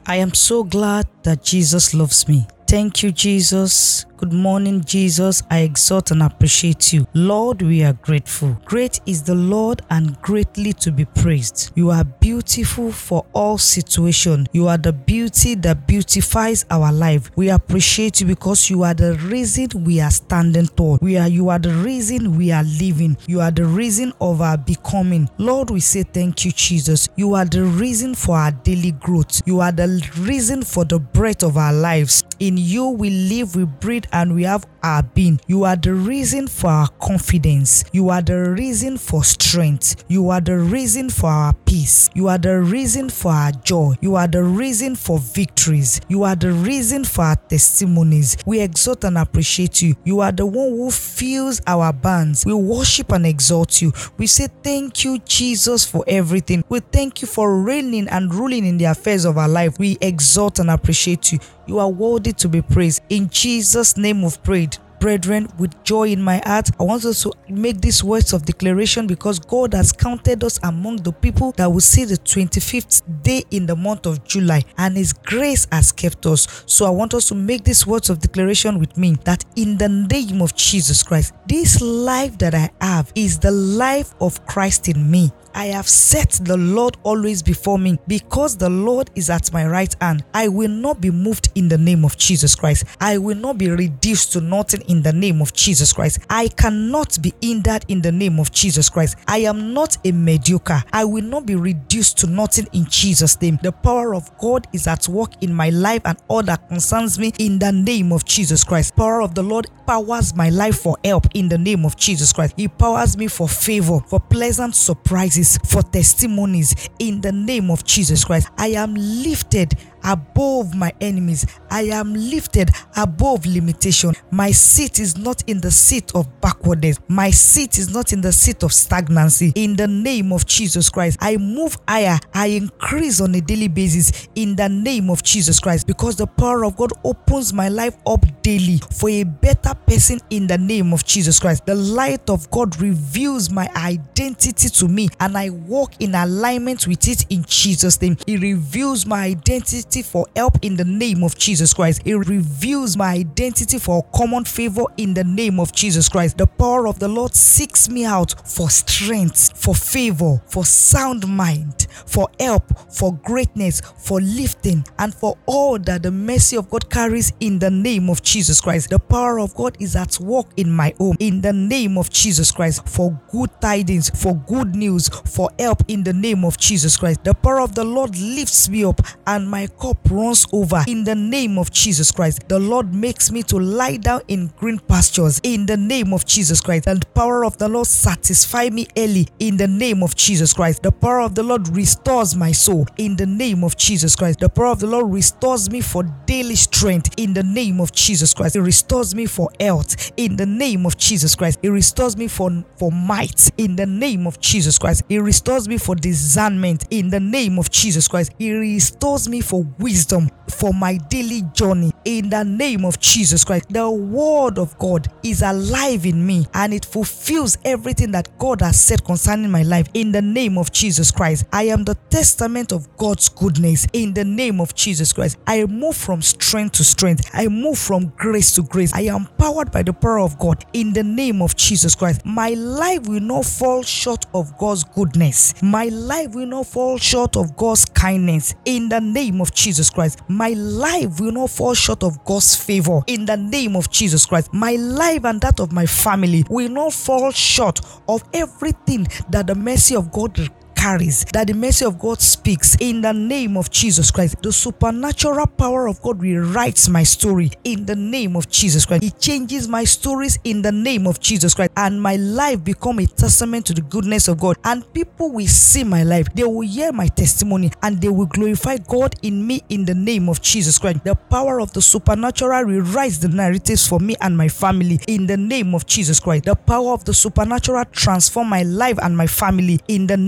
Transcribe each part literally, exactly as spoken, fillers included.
I am so glad that Jesus loves me. Thank you, Jesus. Good morning, Jesus. I exalt and appreciate you. Lord, we are grateful. Great is the Lord and greatly to be praised. You are beautiful for all situations. You are the beauty that beautifies our life. We appreciate you because you are the reason we are standing tall. We are, you are the reason we are living. You are the reason of our becoming. Lord, we say thank you, Jesus. You are the reason for our daily growth. You are the reason for the breath of our lives. In you we live, we breathe, and we have our being. You are the reason for our confidence. You are the reason for strength. You are the reason for our peace. You are the reason for our joy. You are the reason for victories. You are the reason for our testimonies. We exalt and appreciate you. You are the one who fills our barns. We worship and exalt you. We say thank you, Jesus, for everything. We thank you for reigning and ruling in the affairs of our life. We exalt and appreciate you. You are worthy to be praised. In Jesus' name we've prayed. Brethren, with joy in my heart, I want us to make these words of declaration because God has counted us among the people that will see the twenty-fifth day in the month of July, and His grace has kept us. So I want us to make these words of declaration with me that in the name of Jesus Christ, this life that I have is the life of Christ in me. I have set the Lord always before me. Because the Lord is at my right hand, I will not be moved in the name of Jesus Christ. I will not be reduced to nothing in the name of Jesus Christ. I cannot be hindered in the name of Jesus Christ. I am not a mediocre. I will not be reduced to nothing in Jesus' name. The power of God is at work in my life and all that concerns me in the name of Jesus Christ. Power of the Lord powers my life for help in the name of Jesus Christ. He powers me for favor, for pleasant surprises, for testimonies in the name of Jesus Christ. I am lifted above my enemies. I am lifted above limitation. My seat is not in the seat of backwardness. My seat is not in the seat of stagnancy. In the name of Jesus Christ, I move higher. I increase on a daily basis in the name of Jesus Christ, because the power of God opens my life up daily for a better person in the name of Jesus Christ. The light of God reveals my identity to me and I walk in alignment with it in Jesus' name. It reveals my identity for help in the name of Jesus Christ. It reveals my identity for common favor in the name of Jesus Christ. The power of the Lord seeks me out for strength, for favor, for sound mind, for help, for greatness, for lifting, and for all that the mercy of God carries in the name of Jesus Christ. The power of God is at work in my home in the name of Jesus Christ, for good tidings, for good news, for help in the name of Jesus Christ. The power of the Lord lifts me up and my cup runs over in the name of Jesus Christ. The Lord makes me to lie down in green pastures in the name of Jesus Christ. And the power of the Lord satisfies me early in the name of Jesus Christ. The power of the Lord restores my soul in the name of Jesus Christ. The power of the Lord restores me for daily strength in the name of Jesus Christ. It restores me for health in the name of Jesus Christ. It restores me for, for might in the name of Jesus Christ. It restores me for discernment in the name of Jesus Christ. It restores me for wisdom for my daily journey in the name of Jesus Christ. The word of God is alive in me and it fulfills everything that God has said concerning my life in the name of Jesus Christ. I am the testament of God's goodness in the name of Jesus Christ. I move from strength to strength. I move from grace to grace. I am powered by the power of God in the name of Jesus Christ. My life will not fall short of God's goodness. My life will not fall short of God's kindness in the name of Jesus Christ. My life will not fall short of God's favor in the name of Jesus Christ. My life and that of my family will not fall short of everything that the mercy of God carries, that the mercy of God speaks in the name of Jesus Christ. The supernatural power of God rewrites my story in the name of Jesus Christ. It changes my stories in the name of Jesus Christ, and my life become a testament to the goodness of God, and people will see my life. They will hear my testimony and they will glorify God in me in the name of Jesus Christ. The power of the supernatural rewrites the narratives for me and my family in the name of Jesus Christ. The power of the supernatural transform my life and my family in the name of Jesus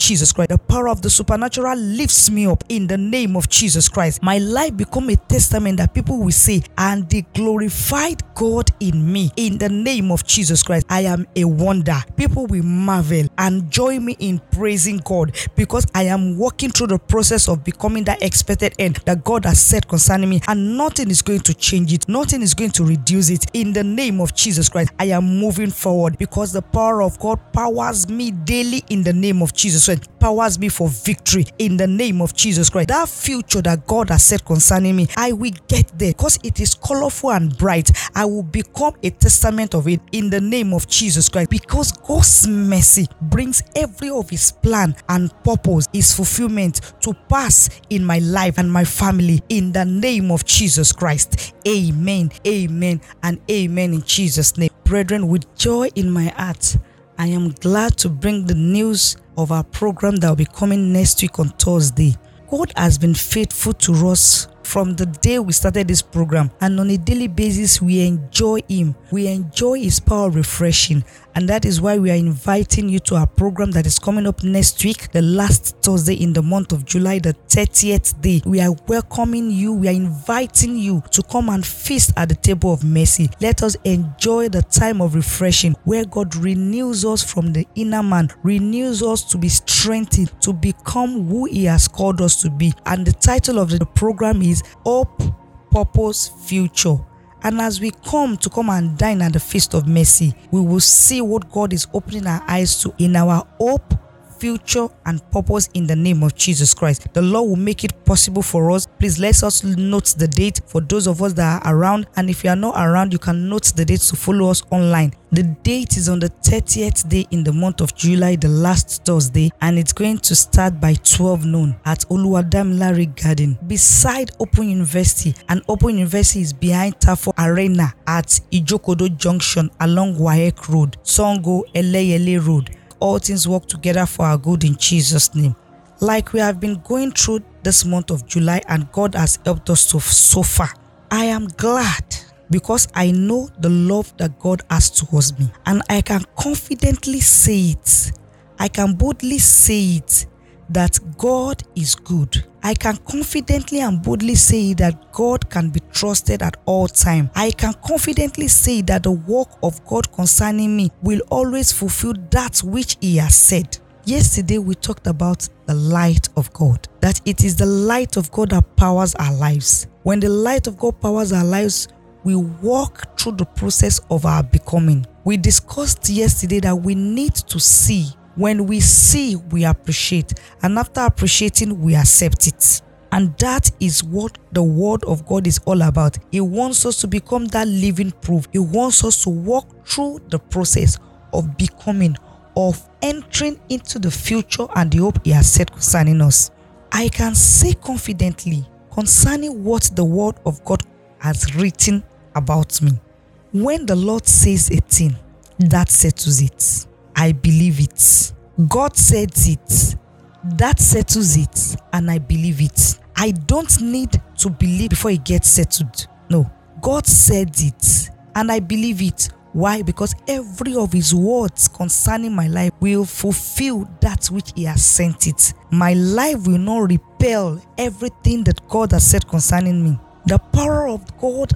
Jesus Christ. The power of the supernatural lifts me up in the name of Jesus Christ. My life become a testament that people will say, and they glorified God in me in the name of Jesus Christ. I am a wonder. People will marvel and join me in praising God because I am walking through the process of becoming that expected end that God has said concerning me, and nothing is going to change it. Nothing is going to reduce it. In the name of Jesus Christ, I am moving forward because the power of God powers me daily in the name of Jesus Christ. Powers me for victory in the name of Jesus Christ. That future that God has said concerning me, I will get there because it is colorful and bright. I will become a testament of it in the name of Jesus Christ, because God's mercy brings every of his plan and purpose, his fulfillment to pass in my life and my family in the name of Jesus Christ. Amen, amen, and amen in Jesus' name. Brethren, with joy in my heart, I am glad to bring the news of our program that will be coming next week on Thursday. God has been faithful to us from the day we started this program, and on a daily basis we enjoy him. We enjoy his power refreshing, and that is why we are inviting you to our program that is coming up next week, the last Thursday in the month of July, the thirtieth day. We are welcoming you. We are inviting you to come and feast at the table of mercy. Let us enjoy the time of refreshing where God renews us from the inner man, renews us to be strengthened, to become who he has called us to be. And the title of the program is Hope, Purpose, Future. And as we come to come and dine at the feast of mercy, we will see what God is opening our eyes to in our hope, future, and purpose in the name of Jesus Christ. The Lord will make it possible for us. Please let us note the date for those of us that are around, and if you are not around, you can note the date to follow us online. The date is on the thirtieth day in the month of July, the last Thursday, and it's going to start by twelve noon at Oluwadamilare Garden beside Open University, and Open University is behind Tafo Arena at Ijokodo Junction along Waec Road, Songo Eleyele Road. All things work together for our good in Jesus' name. Like we have been going through this month of July, and God has helped us to so far. I am glad because I know the love that God has towards me, and I can confidently say it. I can boldly say it that God is good. I can confidently and boldly say that God can be trusted at all times. I can confidently say that the work of God concerning me will always fulfill that which he has said. Yesterday we talked about the light of God, that it is the light of God that powers our lives. When the light of God powers our lives, we walk through the process of our becoming. We discussed yesterday that we need to see. When we see, we appreciate, and after appreciating, we accept it. And that is what the word of God is all about. He wants us to become that living proof. He wants us to walk through the process of becoming, of entering into the future and the hope he has set concerning us. I can say confidently concerning what the word of God has written about me. When the Lord says a thing, that settles it. I believe it. God said it. That settles it, and I believe it. I don't need to believe before it gets settled. No, God said it, and I believe it. Why? Because every of his words concerning my life will fulfill that which he has sent it. My life will not repel everything that God has said concerning me. The power of God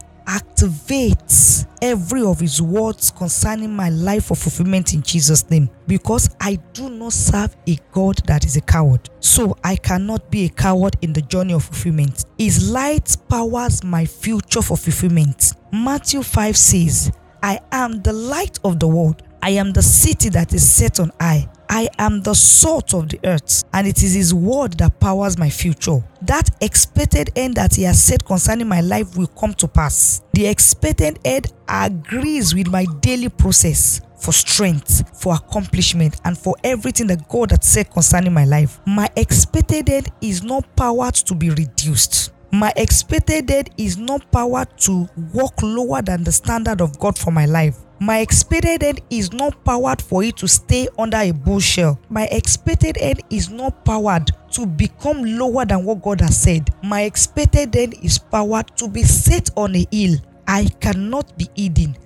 activates every of his words concerning my life for fulfillment in Jesus' name, because I do not serve a God that is a coward. So I cannot be a coward in the journey of fulfillment. His light powers my future for fulfillment. Matthew five says, I am the light of the world. I am the city that is set on high. I am the salt of the earth, and it is his word that powers my future. That expected end that he has said concerning my life will come to pass. The expected end agrees with my daily process for strength, for accomplishment, and for everything that God has said concerning my life. My expected end is not powered to be reduced. My expected end is not powered to walk lower than the standard of God for my life. My expected end is not powered for it to stay under a bushel. My expected end is not powered to become lower than what God has said. My expected end is powered to be set on a hill. I cannot be hidden.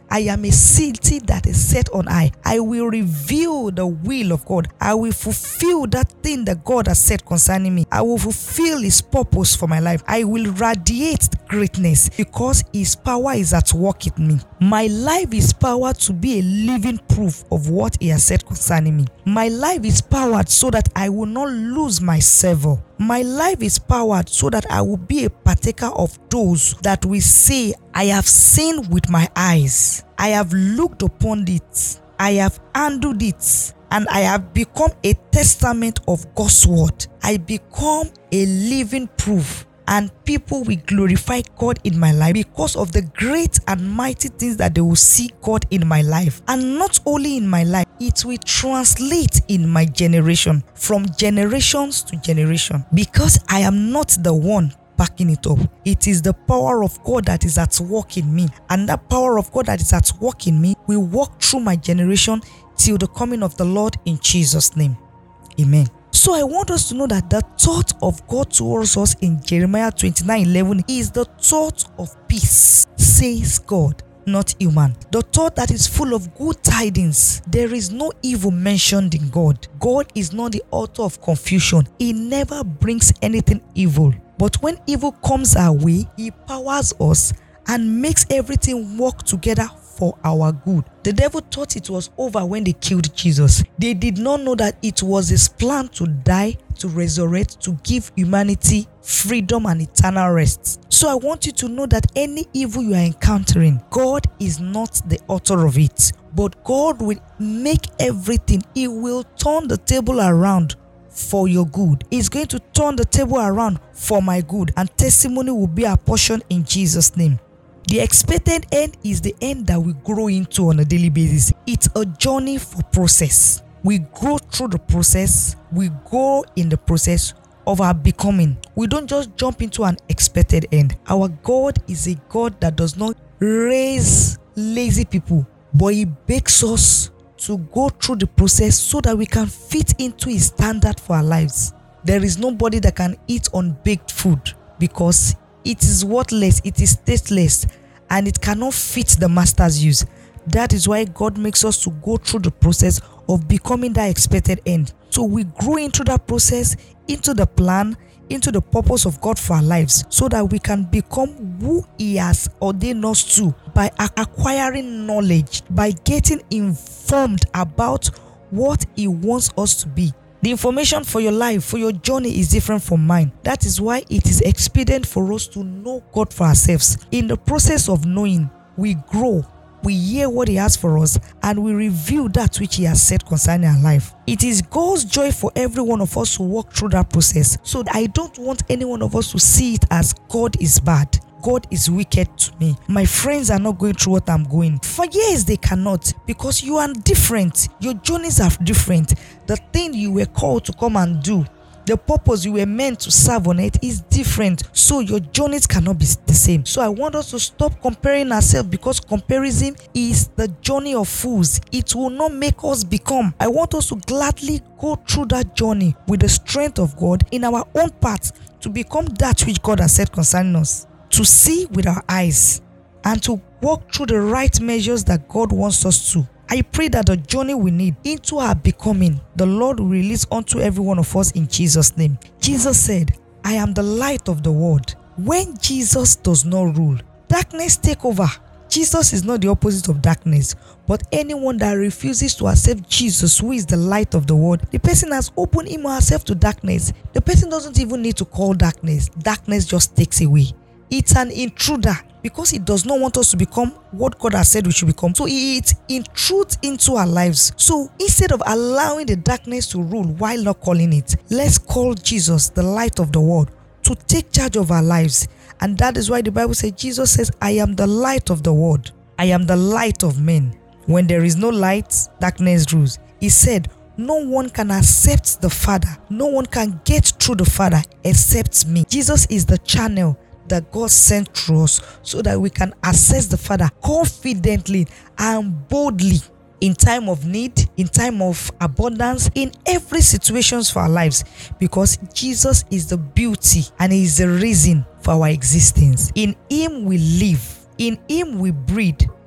I am a city that is set on high. I will reveal the will of God. I will fulfill that thing that God has said concerning me. I will fulfill His purpose for my life. I will radiate greatness because His power is at work in me. My life is powered to be a living proof of what He has said concerning me. My life is powered so that I will not lose my savor. My life is powered so that I will be a partaker of those that will say, I have seen with my eyes. I have looked upon it. I have handled it. And I have become a testament of God's word. I become a living proof. And people will glorify God in my life because of the great and mighty things that they will see God in my life. And not only in my life, it will translate in my generation, from generations to generation. Because I am not the one backing it up. It is the power of God that is at work in me. And that power of God that is at work in me will walk through my generation till the coming of the Lord in Jesus' name. Amen. So I want us to know that the thought of God towards us in Jeremiah twenty-nine eleven is the thought of peace, says God, not human. The thought that is full of good tidings. There is no evil mentioned in God. God is not the author of confusion. He never brings anything evil. But when evil comes our way, He powers us and makes everything work together for our good. The devil thought it was over when they killed Jesus. They did not know that it was His plan to die, to resurrect, to give humanity freedom and eternal rest. So I want you to know that any evil you are encountering, God is not the author of it, but God will make everything. He will turn the table around for your good. He's going to turn the table around for my good, and testimony will be our portion in Jesus' name. The expected end is the end that we grow into on a daily basis. It's a journey for process. We grow through the process. We go in the process of our becoming. We don't just jump into an expected end. Our God is a God that does not raise lazy people, but He bakes us to go through the process so that we can fit into His standard for our lives. There is nobody that can eat unbaked food because it is worthless, it is tasteless, and it cannot fit the master's use. That is why God makes us to go through the process of becoming that expected end. So we grow into that process, into the plan, into the purpose of God for our lives, so that we can become who He has ordained us to by acquiring knowledge, by getting informed about what He wants us to be. The information for your life, for your journey is different from mine. That is why it is expedient for us to know God for ourselves. In the process of knowing, we grow, we hear what He has for us, and we reveal that which He has said concerning our life. It is God's joy for every one of us to walk through that process. So I don't want any one of us to see it as God is bad. God is wicked to me. My friends are not going through what I'm going. For years they cannot, because you are different. Your journeys are different. The thing you were called to come and do, the purpose you were meant to serve on it is different. So your journeys cannot be the same. So I want us to stop comparing ourselves, because comparison is the journey of fools. It will not make us become. I want us to gladly go through that journey with the strength of God in our own path to become that which God has said concerning us. To see with our eyes and to walk through the right measures that God wants us to. I pray that the journey we need into our becoming, the Lord will release unto every one of us in Jesus' name. Jesus said, I am the light of the world. When Jesus does not rule, darkness take over. Jesus is not the opposite of darkness, but anyone that refuses to accept Jesus, who is the light of the world, the person has opened him or herself to darkness. The person doesn't even need to call darkness. Darkness just takes away. It's an intruder, because He does not want us to become what God has said we should become. So it intrudes into our lives. So instead of allowing the darkness to rule while not calling it, let's call Jesus, the light of the world, to take charge of our lives. And that is why the Bible says, Jesus says, I am the light of the world. I am the light of men. When there is no light, darkness rules. He said, no one can accept the Father. No one can get through the Father except me. Jesus is the channel that God sent through us so that we can access the Father confidently and boldly in time of need, in time of abundance, in every situation for our lives, because Jesus is the beauty and He is the reason for our existence. In Him we live, in Him we breathe,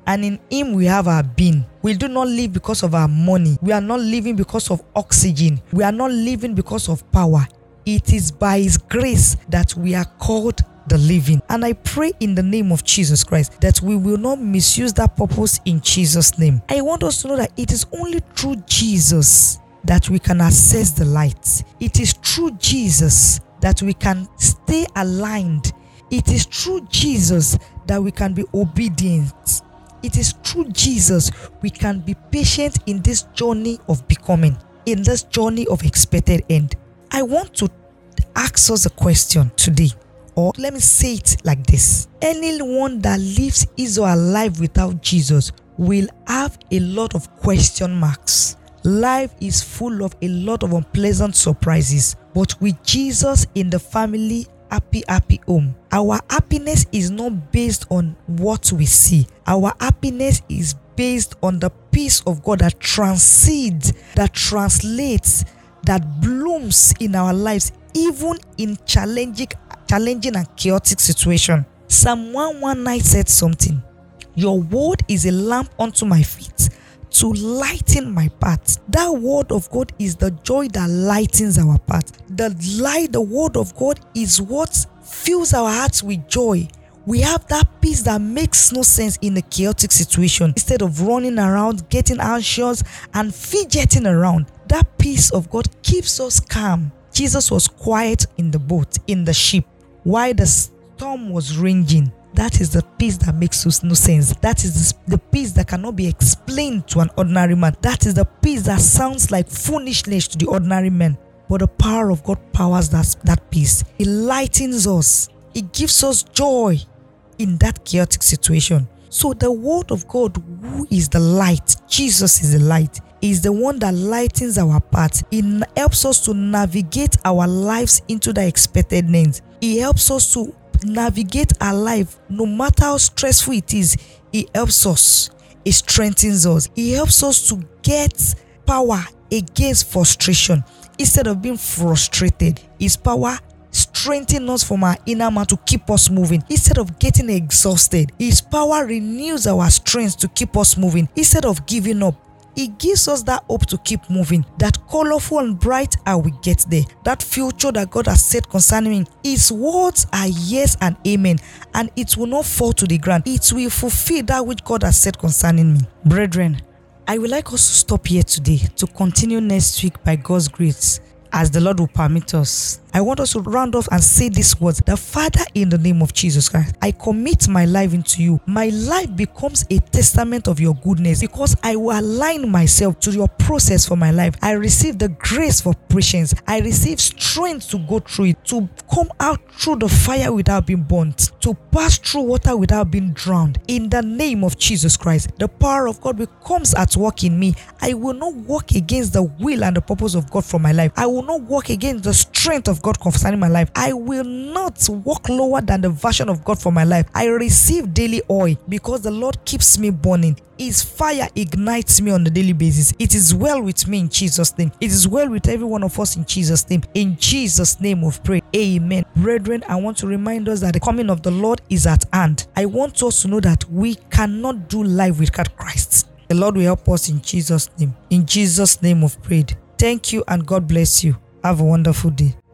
and in him we have our being. We do not live because of our money. We are not living because of oxygen. We are not living because of power. It is by his grace that we are called the living. And I pray in the name of Jesus Christ that we will not misuse that purpose in Jesus' name. I want us to know that it is only through Jesus that we can access the light. It is through Jesus that we can stay aligned. It is through Jesus that we can be obedient. It is through Jesus we can be patient in this journey of becoming, in this journey of expected end. I want to ask us a question today, or let me say it like this. Anyone that lives his or her life without Jesus will have a lot of question marks. Life is full of a lot of unpleasant surprises, but with Jesus in the family, happy, happy home. Our happiness is not based on what we see. Our happiness is based on the peace of God that transcends, that translates, that blooms in our lives, even in challenging, challenging and chaotic situation. Psalm one nineteen said something. Your word is a lamp unto my feet, to lighten my path. That word of God is the joy that lightens our path. The light, the word of God is what fills our hearts with joy. We have that peace that makes no sense in a chaotic situation. Instead of running around, getting anxious and fidgeting around, that peace of God keeps us calm. Jesus was quiet in the boat, in the ship, while the storm was raging. That is the peace that makes us no sense. That is the peace that cannot be explained to an ordinary man. That is the peace that sounds like foolishness to the ordinary man. But the power of God powers that, that peace. It lightens us. It gives us joy in that chaotic situation. So the word of God, who is the light, Jesus is the light, is the one that lightens our path. It helps us to navigate our lives into the expected end. It helps us to navigate our life no matter how stressful it is. It helps us. It strengthens us. It helps us to get power against frustration. Instead of being frustrated, His power strengthens us from our inner man to keep us moving. Instead of getting exhausted, His power renews our strength to keep us moving. Instead of giving up, it gives us that hope to keep moving. That colorful and bright and we get there. That future that God has said concerning me, His words are yes and amen, and it will not fall to the ground. It will fulfill that which God has said concerning me. Brethren, I would like us to stop here today to continue next week by God's grace, as the Lord will permit us. I want us to round off and say these words. The Father, in the name of Jesus Christ, I commit my life into you. My life becomes a testament of your goodness because I will align myself to your process for my life. I receive the grace for patience. I receive strength to go through it, to come out through the fire without being burnt, to pass through water without being drowned. In the name of Jesus Christ, the power of God becomes at work in me. I will not walk against the will and the purpose of God for my life. I will not walk against the strength of God concerning my life. I will not walk lower than the version of God for my life. I receive daily oil because the Lord keeps me burning. His fire ignites me on a daily basis. It is well with me in Jesus' name. It is well with every one of us in Jesus' name. In Jesus' name we've prayed. Amen. Brethren, I want to remind us that the coming of the Lord is at hand. I want us to know that we cannot do life without Christ. The Lord will help us in Jesus' name. In Jesus' name we've prayed. Thank you and God bless you. Have a wonderful day.